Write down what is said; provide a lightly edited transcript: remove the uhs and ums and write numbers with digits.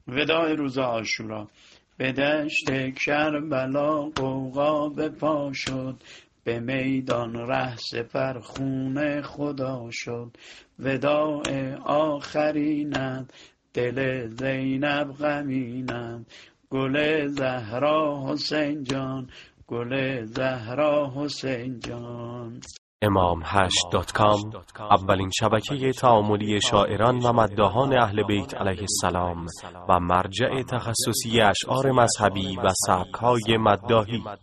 وداع روز عاشورا. به دشت کربلا غوغا به پا شد، به میدان ره سپر خون خدا شد. وداع آخرینت دل زینب غمینت، گل زهرا حسین جان، گل زهرا حسین جان. imam8.com اولین شبکه تعاملی شاعران و مداحان اهل بیت علیه السلام و مرجع تخصصی اشعار مذهبی و سبک‌های مداحی.